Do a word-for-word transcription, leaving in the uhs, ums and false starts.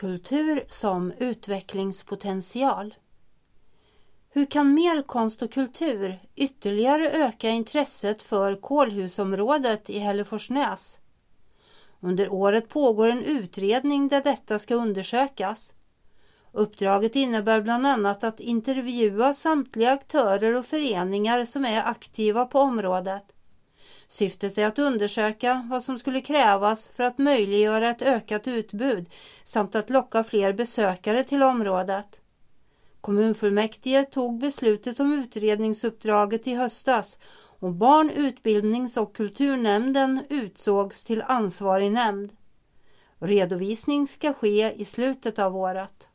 Kultur som utvecklingspotential. Hur kan mer konst och kultur ytterligare öka intresset för Kålhusområdet i Hälleforsnäs? Under året pågår en utredning där detta ska undersökas. Uppdraget innebär bland annat att intervjua samtliga aktörer och föreningar som är aktiva på området. Syftet är att undersöka vad som skulle krävas för att möjliggöra ett ökat utbud samt att locka fler besökare till området. Kommunfullmäktige tog beslutet om utredningsuppdraget i höstas och barn-, utbildnings- och kulturnämnden utsågs till ansvarig nämnd. Redovisning ska ske i slutet av året.